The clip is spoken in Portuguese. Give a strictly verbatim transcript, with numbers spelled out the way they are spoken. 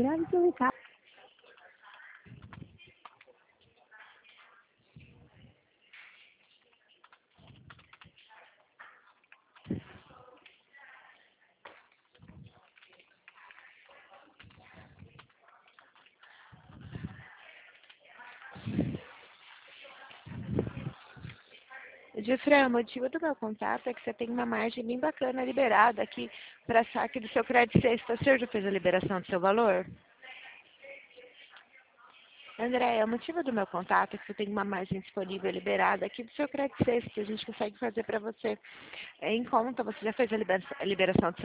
Grave seu recado. Gifran, o motivo do meu contato é que você tem uma margem bem bacana liberada aqui para saque do seu crédito sexta. O senhor já fez a liberação do seu valor? André, o motivo do meu contato é que você tem uma margem disponível liberada aqui do seu crédito sexta. A gente consegue fazer para você em conta. Você já fez a liberação do